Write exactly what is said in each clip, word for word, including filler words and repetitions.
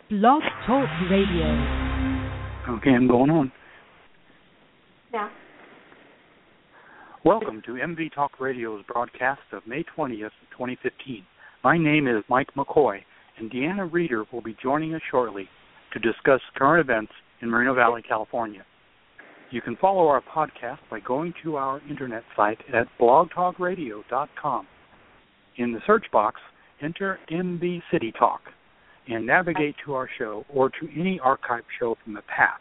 Blog Talk Radio. Okay, I'm going on. Yeah. Welcome to M V Talk Radio's broadcast of May twentieth, twenty fifteen. My name is Mike McCoy, and Deanna Reeder will be joining us shortly to discuss current events in Moreno Valley, California. You can follow our podcast by going to our internet site at blog talk radio dot com. In the search box, enter M V City Talk and navigate to our show or to any archived show from the past.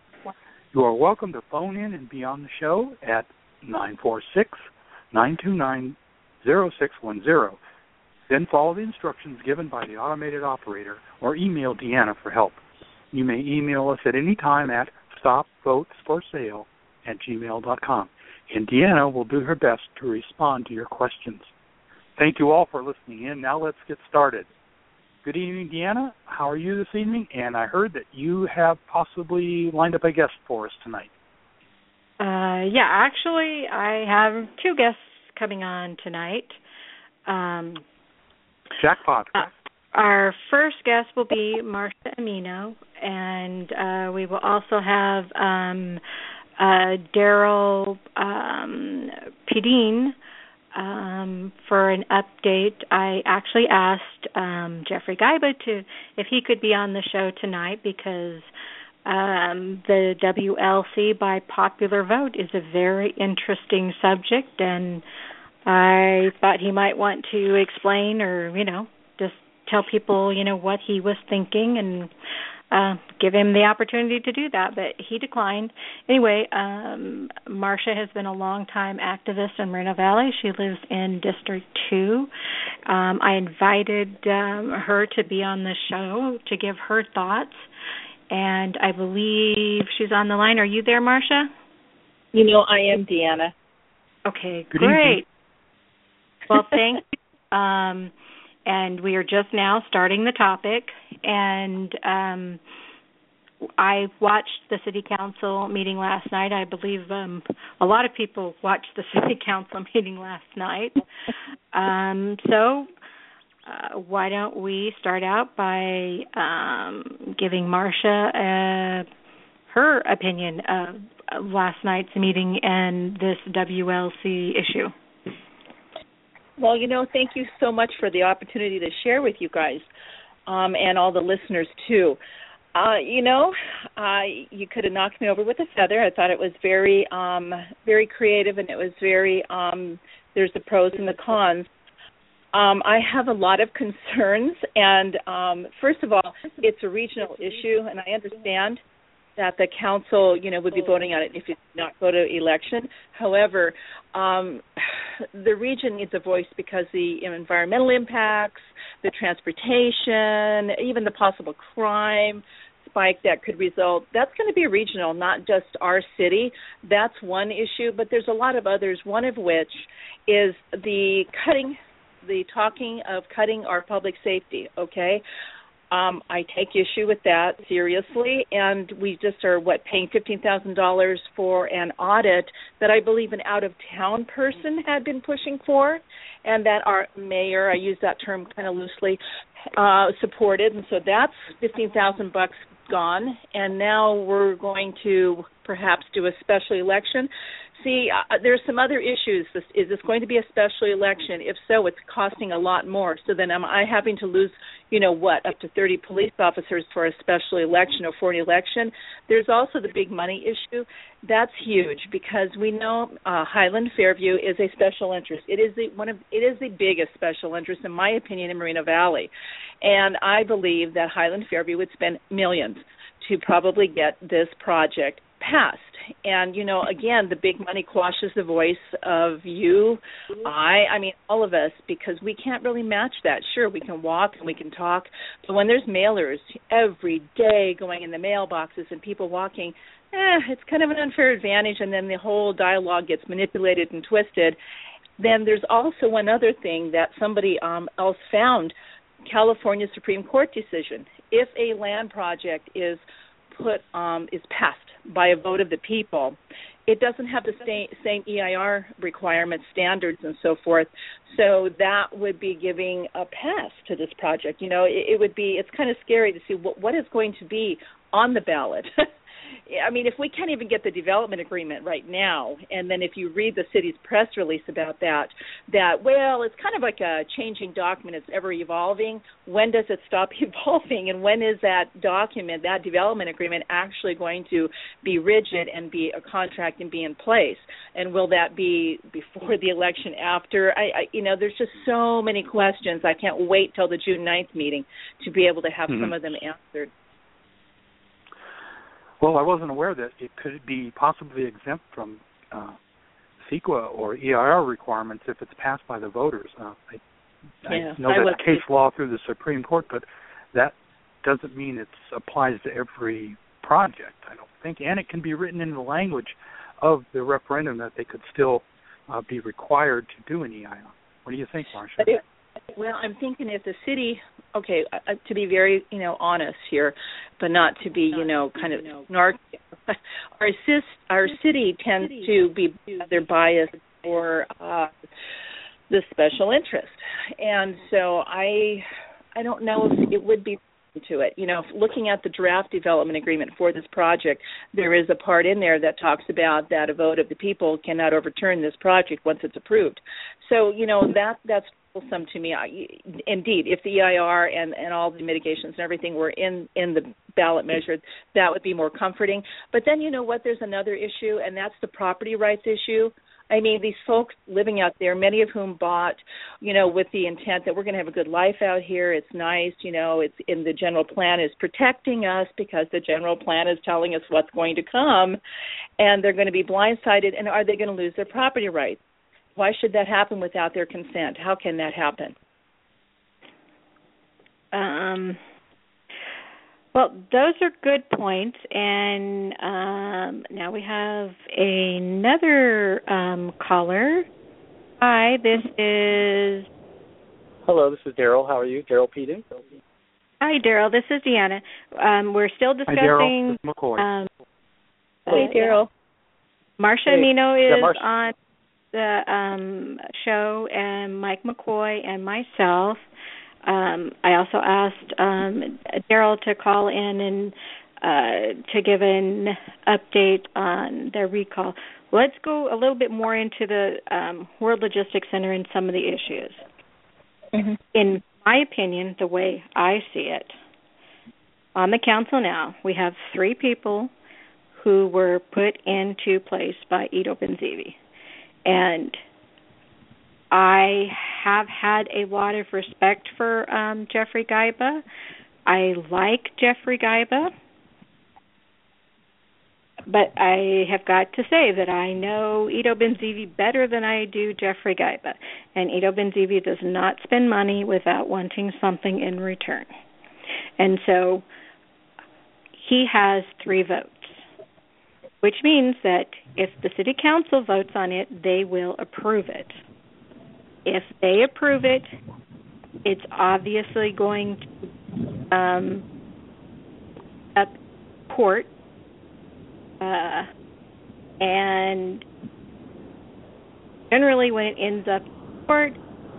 You are welcome to phone in and be on the show at nine four six, nine two nine, zero six one zero. Then follow the instructions given by the automated operator or email Deanna for help. You may email us at any time at stopvotesforsale at gmail dot com, and Deanna will do her best to respond to your questions. Thank you all for listening in. Now let's get started. Good evening, Deanna. How are you this evening? And I heard that you have possibly lined up a guest for us tonight. Uh, yeah, actually, I have two guests coming on tonight. Um, Jackpot. Uh, our first guest will be Marcia Amino, and uh, we will also have um, uh, Daryl um, Pedine um, for an update. I actually asked um, Jeffrey Gaiba to if he could be on the show tonight because Um, the W L C by popular vote is a very interesting subject, and I thought he might want to explain or, you know, just tell people, you know, what he was thinking and uh, give him the opportunity to do that, but he declined. Anyway, um, Marcia has been a long-time activist in Moreno Valley. She lives in District two. Um, I invited um, her to be on the show to give her thoughts. And I believe she's on the line. Are you there, Marcia? You know, I am, Deanna. Okay, Good great. evening. Well, thank you. Um, and we are just now starting the topic. And um, I watched the City Council meeting last night. I believe um, a lot of people watched the City Council meeting last night. Um, so... Uh, why don't we start out by um, giving Marcia uh, her opinion of last night's meeting and this W L C issue? Well, you know, thank you so much for the opportunity to share with you guys um, and all the listeners, too. Uh, you know, uh, you could have knocked me over with a feather. I thought it was very, um, very creative, and it was very, um, there's the pros and the cons. Um, I have a lot of concerns, and um, first of all, it's a regional issue, and I understand that the council, you know, would be voting on it if it did not go to election. However, um, the region needs a voice because the environmental impacts, the transportation, even the possible crime spike that could result, that's going to be regional, not just our city. That's one issue, but there's a lot of others, one of which is the cutting the talking of cutting our public safety, okay? Um, I take issue with that seriously, and we just are, what, paying fifteen thousand dollars for an audit that I believe an out-of-town person had been pushing for, and that our mayor, I use that term kind of loosely, uh, supported, and so that's fifteen thousand bucks gone, and now we're going to perhaps do a special election. See, uh, there's some other issues. This, is this going to be a special election? If so, it's costing a lot more. So then am I having to lose, you know, what, up to thirty police officers for a special election or for an election? There's also the big money issue. That's huge because we know uh, Highland Fairview is a special interest. It is the one of it is the biggest special interest, in my opinion, in Moreno Valley. And I believe that Highland Fairview would spend millions to probably get this project passed. And, you know, again, the big money quashes the voice of you, I, I mean, all of us, because we can't really match that. Sure, we can walk and we can talk, but when there's mailers every day going in the mailboxes and people walking, eh, it's kind of an unfair advantage, and then the whole dialogue gets manipulated and twisted. Then there's also one other thing that somebody um, else found, California Supreme Court decision. If a land project is put um, is passed by a vote of the people, it doesn't have the same, same E I R requirements, standards, and so forth. So that would be giving a pass to this project. You know, it, it would be, it's kind of scary to see what, what is going to be on the ballot. I mean, if we can't even get the development agreement right now, and then if you read the city's press release about that, that, well, it's kind of like a changing document. It's ever evolving. When does it stop evolving? And when is that document, that development agreement, actually going to be rigid and be a contract and be in place? And will that be before the election, after? I, I you know, there's just so many questions. I can't wait till the June ninth meeting to be able to have mm-hmm. some of them answered. Well, I wasn't aware that it could be possibly exempt from uh, CEQA or E I R requirements if it's passed by the voters. Uh, I, yeah, I know I that's case law through the Supreme Court, but that doesn't mean it applies to every project, I don't think. And it can be written into the language of the referendum that they could still uh, be required to do an E I R. What do you think, Marcia? Well, I'm thinking if the city, okay, uh, to be very, you know, honest here, but not to be, you know, kind of narc. Our, assist, our city tends to be rather biased for uh, the special interest, and so I, I don't know if it would be to it. You know, looking at the draft development agreement for this project, there is a part in there that talks about that a vote of the people cannot overturn this project once it's approved. So, you know, that that's troublesome to me. I, indeed, if the E I R and, and all the mitigations and everything were in, in the ballot measure, that would be more comforting. But then, you know what, there's another issue, and that's the property rights issue. I mean, these folks living out there, many of whom bought, you know, with the intent that we're going to have a good life out here. It's nice, you know, it's in the general plan is protecting us because the general plan is telling us what's going to come, and they're going to be blindsided. And are they going to lose their property rights? Why should that happen without their consent? How can that happen? Um. Well, those are good points, and um, now we have another um, caller. Hi, this is... Hello, this is Daryl. How are you? Daryl Peeting. Hi, Daryl. This is Deanna. Um, we're still discussing... Hi, Daryl. This is McCoy. Um, hey, Daryl. Marcia hey. Amino is yeah, Marcia. on the um, show, and Mike McCoy and myself. Um, I also asked um, Daryl to call in and uh, to give an update on their recall. Let's go a little bit more into the um, World Logistics Center and some of the issues. Mm-hmm. In my opinion, the way I see it, on the council now, we have three people who were put into place by Ido Benzivi. And I have had a lot of respect for um, Jeffrey Gaiba. I like Jeffrey Gaiba. But I have got to say that I know Ido Benzivi better than I do Jeffrey Gaiba. And Ido Benzivi does not spend money without wanting something in return. And so he has three votes, which means that if the city council votes on it, they will approve it. If they approve it, it's obviously going to um, up court, uh, and generally when it ends up in court,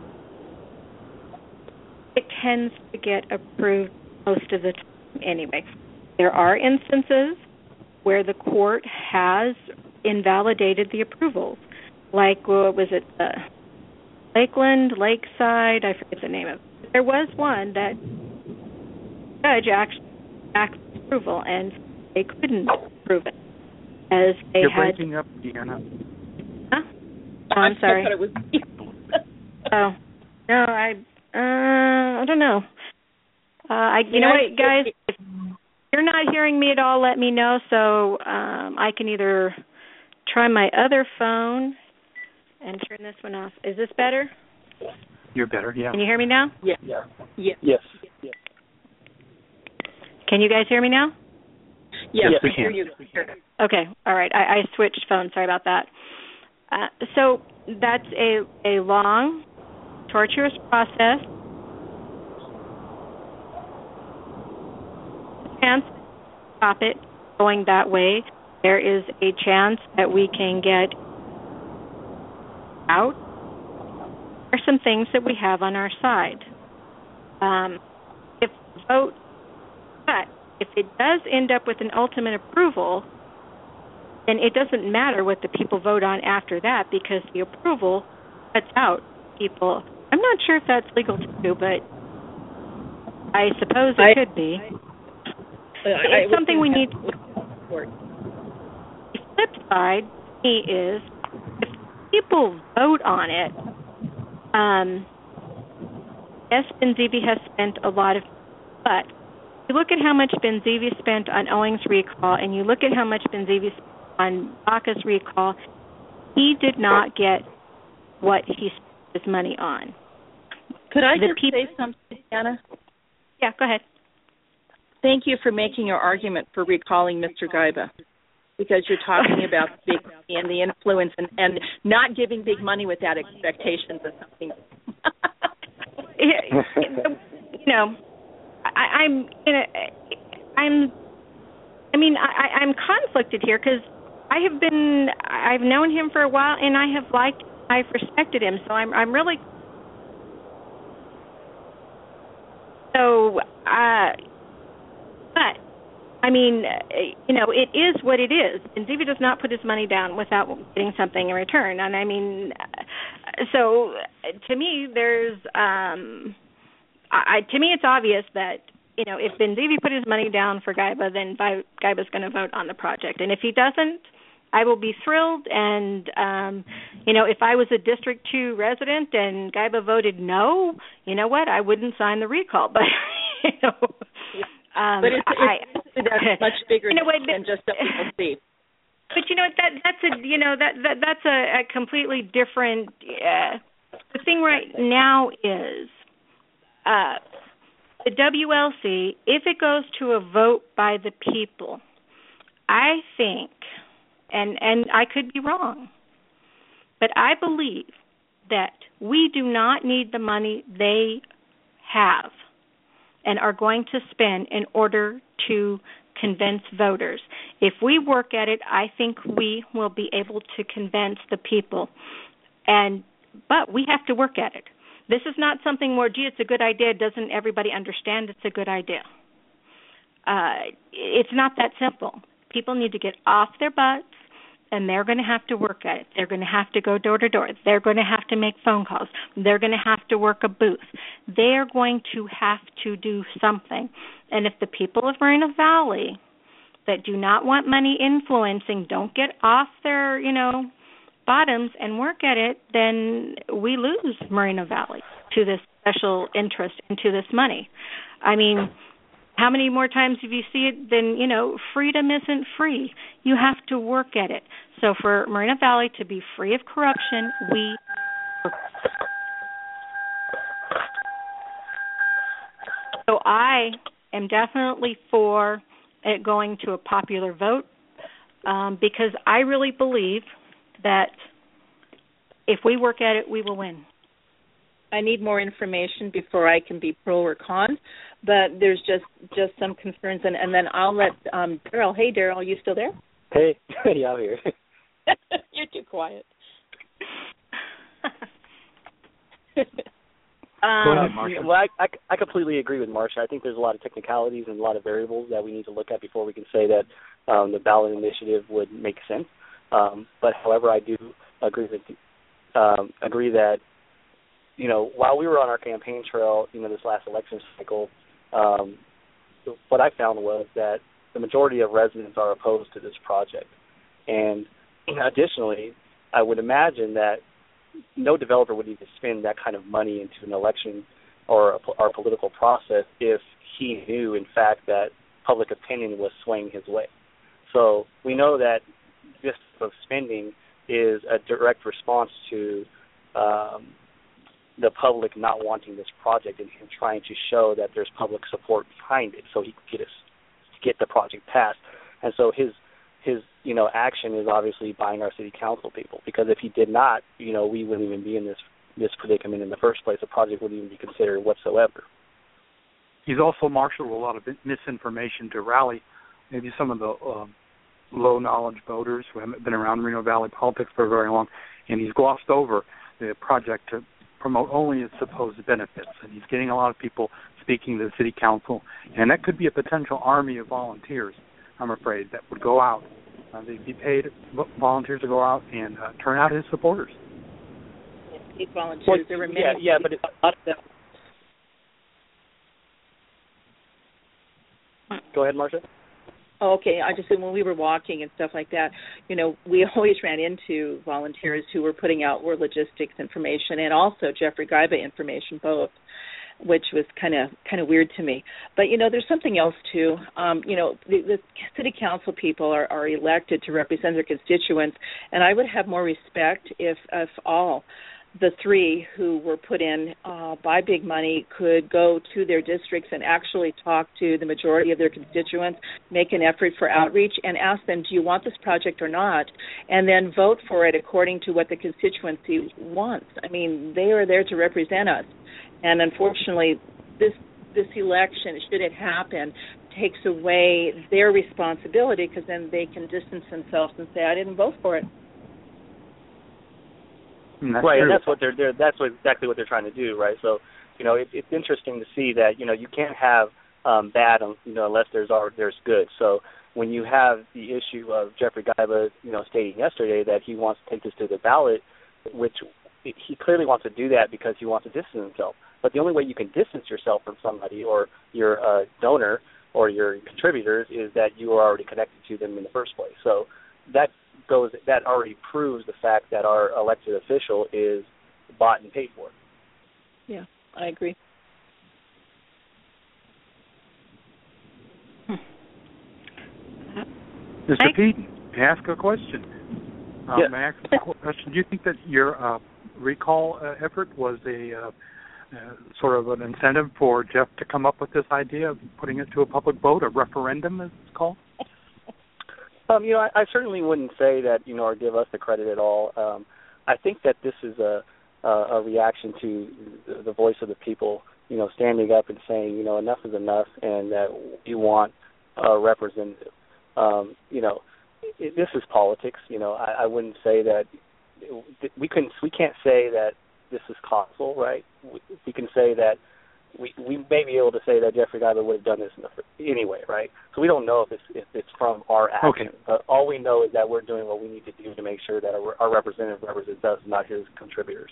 it tends to get approved most of the time anyway. There are instances where the court has invalidated the approvals, like what was it? Uh, Lakeland, Lakeside, I forget the name of it. There was one that judge actually backed approval, and they couldn't approve it as they You're had. breaking up, Deanna. Huh? Oh, I'm sorry. I thought it was me. oh no, I uh, I don't know. Uh, I you know what, guys, if you're not hearing me at all, let me know so um, I can either try my other phone and turn this one off. Is this better? You're better, yeah. Can you hear me now? Yeah. Yeah. Yeah. Yes. yes. Can you guys hear me now? Yeah, yes, we I hear can. you. Okay, all right. I, I switched phones. Sorry about that. Uh, so that's a, a long, torturous process. Can't stop it going that way. there is a chance that we can get out. There are some things that we have on our side. Um, if the vote, but if it does end up with an ultimate approval, then it doesn't matter what the people vote on after that, because the approval cuts out people. I'm not sure if that's legal to do, but I suppose it I, could be. I, I, it's something we need to support. The flip side to me is if people vote on it, um, yes, Benzivi has spent a lot of, but you look at how much Benzivi spent on Owings' recall, and you look at how much Benzivi spent on Baca's recall, he did not get what he spent his money on. Could I the just people, say something, Anna? Yeah, go ahead. Thank you for making your argument for recalling Mister Guyba, because you're talking about big money and the influence and, and not giving big money without expectations of something. You know, I, I'm, you know, I'm, I mean, I, I'm conflicted here because I have been, I've known him for a while, and I have liked, I've respected him, so I'm, I'm really, so, uh, but, I mean, you know, it is what it is. And Benzivi does not put his money down without getting something in return. And I mean, so to me, there's, um, I, to me, it's obvious that, you know, if Benzivi put his money down for Guyba, then Guyba's going to vote on the project. And if he doesn't, I will be thrilled. And, um, you know, if I was a District two resident and Guyba voted no, you know what, I wouldn't sign the recall. But, you know. Um, but it's, I, it's that's much bigger you know, than just W L C. But you know that that's a you know that, that that's a, a completely different. Uh, the thing right now is uh, the W L C. If it goes to a vote by the people, I think, and and I could be wrong, but I believe that we do not need the money they have and are going to spend in order to convince voters. If we work at it, I think we will be able to convince the people. And but we have to work at it. This is not something where, gee, it's a good idea. Doesn't everybody understand it's a good idea? Uh, it's not that simple. People need to get off their butts, and they're going to have to work at it. They're going to have to go door to door. They're going to have to make phone calls. They're going to have to work a booth. They're going to have to do something. And if the people of Moreno Valley that do not want money influencing don't get off their, you know, bottoms and work at it, then we lose Moreno Valley to this special interest and to this money. I mean, how many more times have you see it than, you know, freedom isn't free. You have to work at it. So for Moreno Valley to be free of corruption, we So I am definitely for it going to a popular vote um, because I really believe that if we work at it, we will win. I need more information before I can be pro or con, but there's just, just some concerns, and, and then I'll let um, Daryl. Hey, Daryl, are you still there? Hey, yeah, I'm here. You're too quiet. um, well, I, I, I completely agree with Marcia. I think there's a lot of technicalities and a lot of variables that we need to look at before we can say that um, the ballot initiative would make sense. Um, but, however, I do agree with um, agree that, you know, while we were on our campaign trail, you know, this last election cycle, um, what I found was that the majority of residents are opposed to this project. And additionally, I would imagine that no developer would even spend that kind of money into an election or a, or a political process if he knew, in fact, that public opinion was swaying his way. So we know that this type of spending is a direct response to um, the public not wanting this project and him trying to show that there's public support behind it so he can get us get the project passed. And so his his you know action is obviously buying our city council people, because if he did not, you know, we wouldn't even be in this this predicament in the first place. The project wouldn't even be considered whatsoever. He's also marshaled a lot of misinformation to rally maybe some of the um, low knowledge voters who haven't been around Moreno Valley politics for very long, and he's glossed over the project to promote only its supposed benefits. And he's getting a lot of people speaking to the city council, and that could be a potential army of volunteers, I'm afraid, that would go out. Uh, they'd be paid volunteers to go out and uh, turn out his supporters. Paid volunteers. Well, there were many. Yeah, yeah, but it's not them. Go ahead, Marcia. Oh, okay. I just said when we were walking and stuff like that, you know, we always ran into volunteers who were putting out war logistics information and also Jeffrey Gaiba information, both, which was kind of kind of weird to me. But, you know, there's something else, too. Um, you know, the, the city council people are, are elected to represent their constituents, and I would have more respect if, if all the three who were put in uh, by big money could go to their districts and actually talk to the majority of their constituents, make an effort for outreach, and ask them, do you want this project or not? And then vote for it according to what the constituency wants. I mean, they are there to represent us. And unfortunately, this this election, should it happen, takes away their responsibility because then they can distance themselves and say, I didn't vote for it. And that's right, true. and that's what they're, they're that's what, exactly what they're trying to do, right? So, you know, it, it's interesting to see that, you know, you can't have um, bad, you know, unless there's there's good. So when you have the issue of Jeffrey Gaiba, you know, stating yesterday that he wants to take this to the ballot, which he clearly wants to do that because he wants to distance himself. But the only way you can distance yourself from somebody or your uh, donor or your contributors is that you are already connected to them in the first place. So that goes that already proves the fact that our elected official is bought and paid for. Yeah, I agree. Mister Pete, ask a question. Um, yes. May I ask a question? Do you think that your uh, recall uh, effort was a uh, uh, sort of an incentive for Jeff to come up with this idea of putting it to a public vote, a referendum, as it's called? Um, you know, I, I certainly wouldn't say that, you know, or give us the credit at all. Um, I think that this is a, a, a reaction to the, the voice of the people, you know, standing up and saying, you know, enough is enough, and that we want a representative. Um, you know, it, this is politics. You know, I, I wouldn't say that we couldn't. We can't say that this is causal, right? We, we can say that we we may be able to say that Jeffrey Gaiba would have done this in the, anyway, right? So we don't know if it's if it's from our action. Okay. But all we know is that we're doing what we need to do to make sure that our, our representative represents us, not his contributors.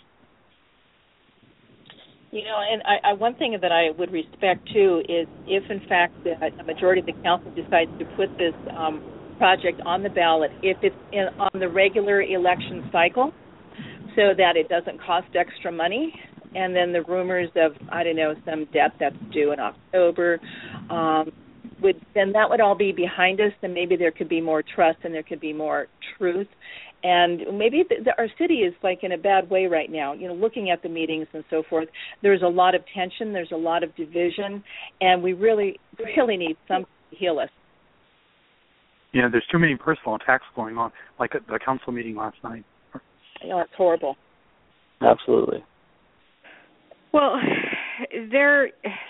You know, and I, I, one thing that I would respect, too, is if, in fact, the, the majority of the council decides to put this um, project on the ballot, if it's in, on the regular election cycle, so that it doesn't cost extra money, and then the rumors of, I don't know, some debt that's due in October, um, would then that would all be behind us, and maybe there could be more trust and there could be more truth. And maybe the, the, our city is like in a bad way right now. You know, looking at the meetings and so forth, there's a lot of tension, there's a lot of division, and we really, really need something to heal us. Yeah, there's too many personal attacks going on, like at the council meeting last night. You know, it's horrible. Absolutely. Well, there.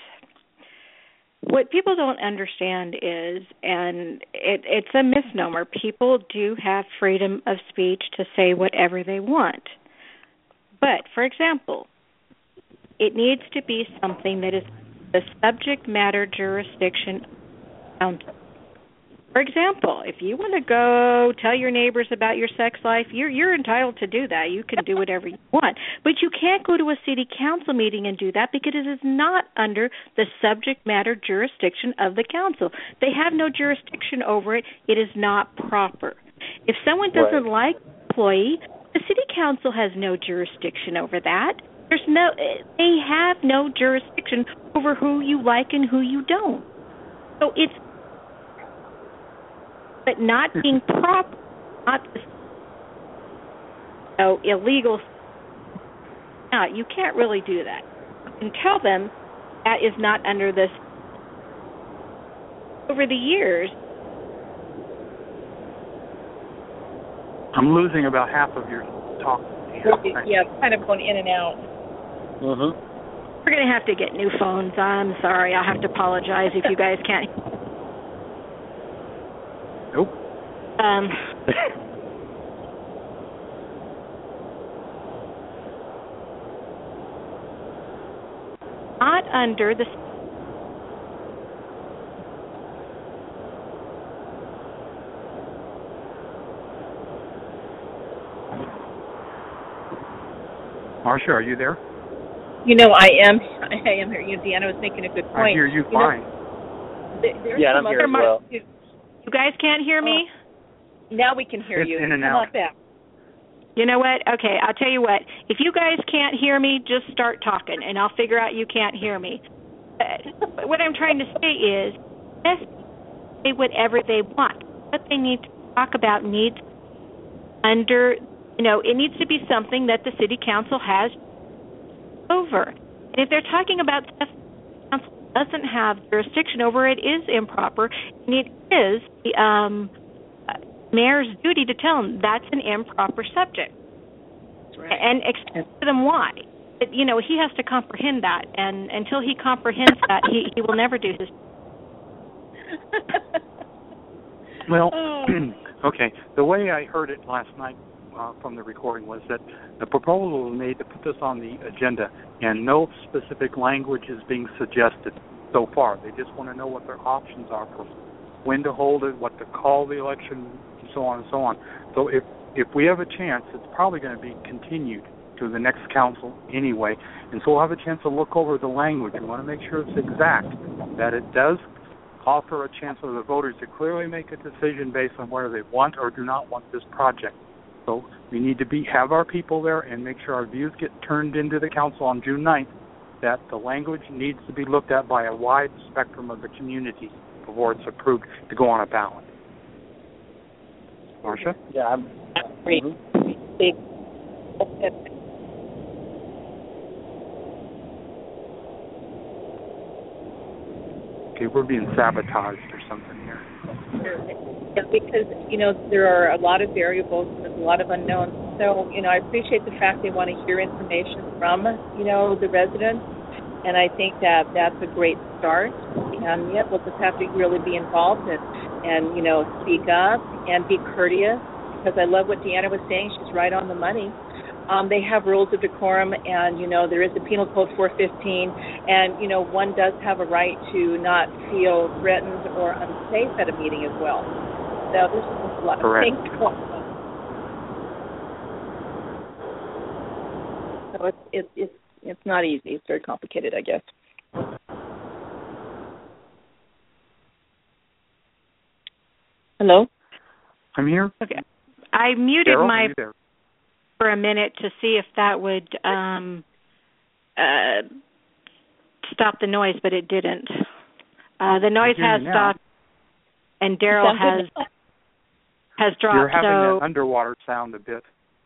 What people don't understand is, and it, it's a misnomer, people do have freedom of speech to say whatever they want. But, for example, it needs to be something that is the subject matter jurisdiction of the council. For example, if you want to go tell your neighbors about your sex life, you're you're entitled to do that. You can do whatever you want. But you can't go to a city council meeting and do that because it is not under the subject matter jurisdiction of the council. They have no jurisdiction over it. It is not proper. If someone doesn't Right. like an employee, the city council has no jurisdiction over that. There's no they have no jurisdiction over who you like and who you don't. So it's but not being proper, not you know, illegal. No, you can't really do that. You can tell them that is not under this. Over the years, I'm losing about half of your talk. Yeah, kind of going in and out. Mm-hmm. we're going to have to get new phones. I'm sorry. I'll have to apologize if you guys can't. Nope. Um, not under the Marcia, are you there? You know, I am. I am here. You know, Deanna was making a good point. I hear you, you fine. Know, there, yeah, some I'm here as well. You guys can't hear me? Oh, now we can hear it's you. in and How out. about that? You know what? Okay, I'll tell you what. If you guys can't hear me, just start talking, and I'll figure out you can't hear me. Uh, what I'm trying to say is, yes, say whatever they want. What they need to talk about needs under, you know, it needs to be something that the city council has over. And if they're talking about stuff the council doesn't have jurisdiction over, it is improper, and it is the um, mayor's duty to tell them that's an improper subject. That's right. And explain to them why. But, you know, he has to comprehend that, and until he comprehends that, he, he will never do his. Well, oh. okay. The way I heard it last night uh, from the recording was that the proposal was made to put this on the agenda, and no specific language is being suggested so far. They just want to know what their options are for when to hold it, what to call the election, and so on and so on. So if if we have a chance, it's probably going to be continued to the next council anyway, and so we'll have a chance to look over the language. We want to make sure it's exact, that it does offer a chance for the voters to clearly make a decision based on whether they want or do not want this project. So we need to be have our people there and make sure our views get turned into the council on June ninth, that the language needs to be looked at by a wide spectrum of the community before it's approved to go on a ballot. Marcia? Yeah, I'm. Great. Mm-hmm. Okay, we're being sabotaged or something here. Yeah, because, you know, there are a lot of variables, there's a lot of unknowns. So, you know, I appreciate the fact they want to hear information from, you know, the residents. And I think that that's a great start. And yet we'll just have to really be involved and, and, you know, speak up and be courteous. Because I love what Deanna was saying. She's right on the money. Um, they have rules of decorum, and, you know, there is the Penal Code four fifteen, and, you know, one does have a right to not feel threatened or unsafe at a meeting as well. So there's a lot Correct. of things going on. So it's, it's, it's, it's not easy. It's very complicated, I guess. Hello? I'm here. Okay. I muted Daryl, my are you there? for a minute to see if that would um, uh, stop the noise, but it didn't. Uh, the noise has stopped, and Daryl has has dropped. You're having so that underwater sound a bit.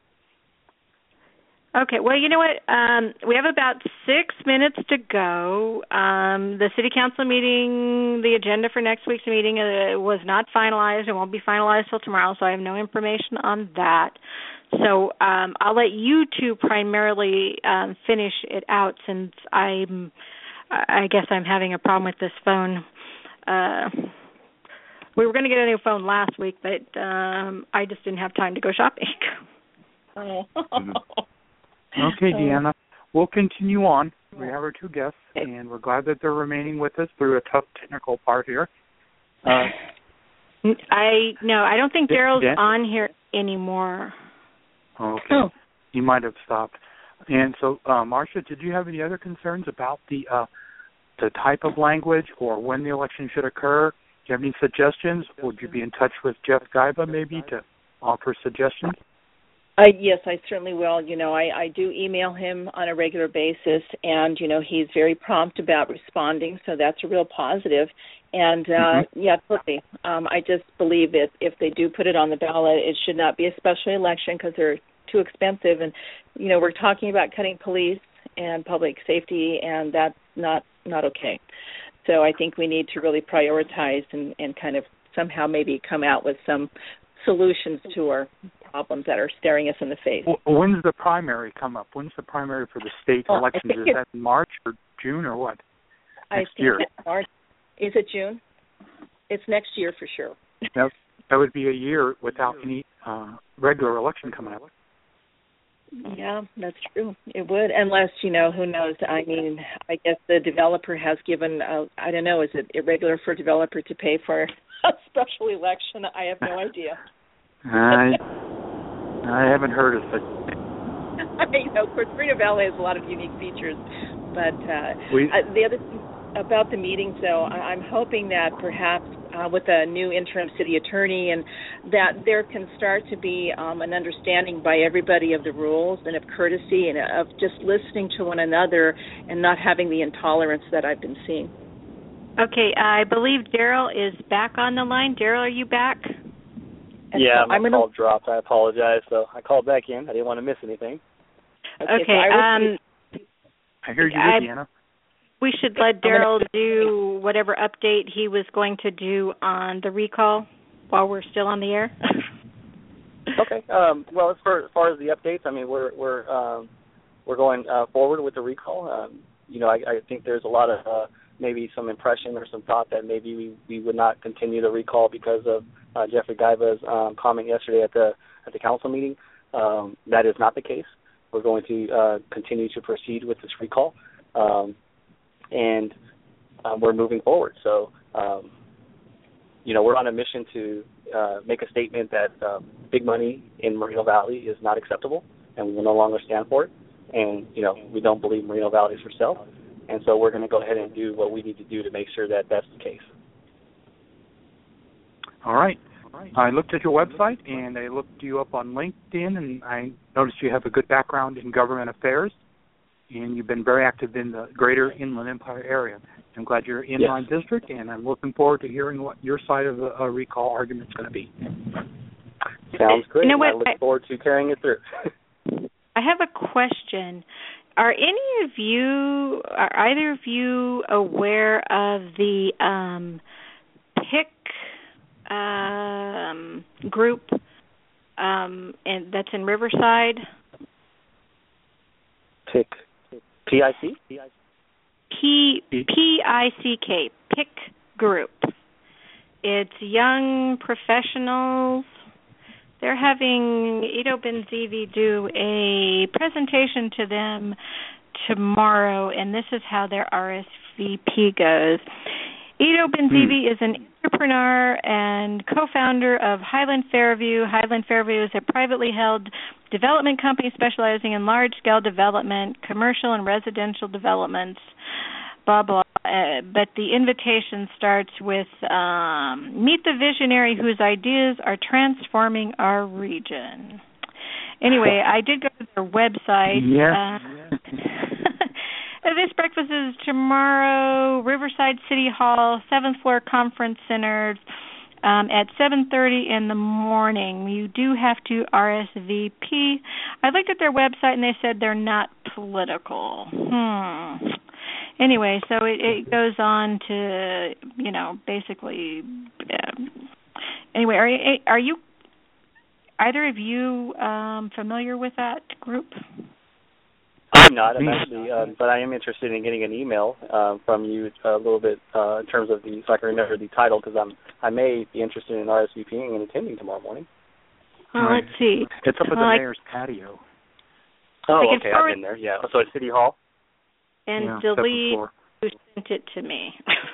Okay, well, you know what? Um, we have about six minutes to go. Um, the city council meeting, the agenda for next week's meeting uh, was not finalized. It won't be finalized till tomorrow, so I have no information on that. So um, I'll let you two primarily um, finish it out, since I'm, I guess I'm having a problem with this phone. Uh, we were going to get a new phone last week, but um, I just didn't have time to go shopping. Oh. Mm-hmm. Okay, Deanna. We'll continue on. We have our two guests, and we're glad that they're remaining with us through a tough technical part here. Uh, I no, I don't think Daryl's Dan? on here anymore. Okay. Oh. He might have stopped. And so, uh, Marcia, did you have any other concerns about the uh, the type of language or when the election should occur? Do you have any suggestions? Would you be in touch with Jeff Gaiba maybe to offer suggestions? Uh, yes, I certainly will. You know, I, I do email him on a regular basis, and, you know, he's very prompt about responding, so that's a real positive. And, uh, mm-hmm. yeah, totally. Um, I just believe that if they do put it on the ballot, it should not be a special election because they're too expensive. And, you know, we're talking about cutting police and public safety, and that's not, not okay. So I think we need to really prioritize and, and kind of somehow maybe come out with some solutions to our problems that are staring us in the face. Well, when's the primary come up? When's the primary for the state well, elections? Is that in March or June or what? I Next think year. it's March. Is it June? It's next year for sure. Yep. that would be a year without any uh, regular election coming up. Yeah, that's true. It would, unless, you know, who knows? I mean, I guess the developer has given, uh, I don't know, is it irregular for a developer to pay for a special election? I have no idea. I, I haven't heard of such. I mean, you know, of course, Moreno Valley has a lot of unique features, but uh, we, uh, the other thing about the meetings, though, I, I'm hoping that perhaps uh, with a new interim city attorney, and that there can start to be um, an understanding by everybody of the rules and of courtesy and of just listening to one another and not having the intolerance that I've been seeing. Okay, I believe Daryl is back on the line. Daryl, are you back? And yeah, so my I'm gonna... call dropped. I apologize. So I called back in. I didn't want to miss anything. Okay, okay so I, um, I hear you, I, Deanna. We should let Daryl do whatever update he was going to do on the recall while we're still on the air. Okay. Um, well, as far, as far as the updates, I mean, we're we're um, we're going uh, forward with the recall. Um, you know, I, I think there's a lot of uh, maybe some impression or some thought that maybe we, we would not continue the recall because of uh, Jeffrey Gaiva's um, comment yesterday at the at the council meeting. Um, that is not the case. We're going to uh, continue to proceed with this recall. Um, and um, we're moving forward. So, um, you know, we're on a mission to uh, make a statement that uh, big money in Moreno Valley is not acceptable, and we will no longer stand for it. And, you know, we don't believe Moreno Valley is for sale. And so we're going to go ahead and do what we need to do to make sure that that's the case. All right. I looked at your website, and I looked you up on LinkedIn, and I noticed you have a good background in government affairs, and you've been very active in the greater Inland Empire area. I'm glad you're in yes. my district, and I'm looking forward to hearing what your side of the uh, recall argument is going to be. Sounds great. You know what? I look forward to carrying it through. I have a question. Are any of you, are either of you aware of the um, PIC um, group um, and that's in Riverside? PIC. P I C? P P I C K, PIC group. It's young professionals. They're having Ido Benzivi do a presentation to them tomorrow, and this is how their R S V P goes. Ido Benzivi hmm. is an entrepreneur and co-founder of Highland Fairview. Highland Fairview is a privately held development company specializing in large-scale development, commercial and residential developments, blah, blah. Uh, but the invitation starts with um, meet the visionary whose ideas are transforming our region. Anyway, I did go to their website. Yes. Uh, this breakfast is tomorrow, Riverside City Hall, seventh floor Conference Center, um, at seven thirty in the morning. You do have to R S V P. I looked at their website, and they said they're not political. Hmm. Anyway, so it, it goes on to, you know, basically. Um, anyway, are, are you either of you um, familiar with that group? I'm not. I'm actually, um, but I am interested in getting an email uh, from you a little bit uh, in terms of the, so I can remember the title, because I'm I may be interested in R S V P ing and attending tomorrow morning. Well, right. let's see. It's up at well, the I, mayor's patio. Oh, I okay. I've been there. Yeah. So at City Hall. And yeah, delete who sent it to me.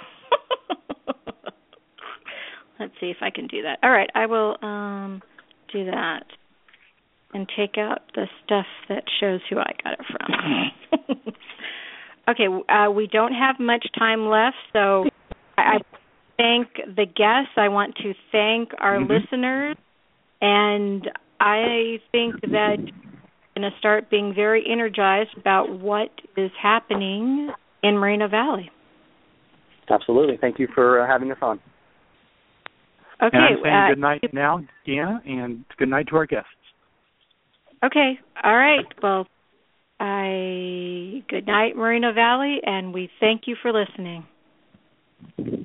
Let's see if I can do that. All right, I will um, do that and take out the stuff that shows who I got it from. Okay, uh, we don't have much time left, so I, I thank the guests. I want to thank our mm-hmm. listeners, and I think that we're going to start being very energized about what is happening in Moreno Valley. Absolutely. Thank you for uh, having us on. Okay. And I'm saying uh, good night now, Deanna, and good night to our guests. Okay. All right. Well, I good night, Moreno Valley, and we thank you for listening.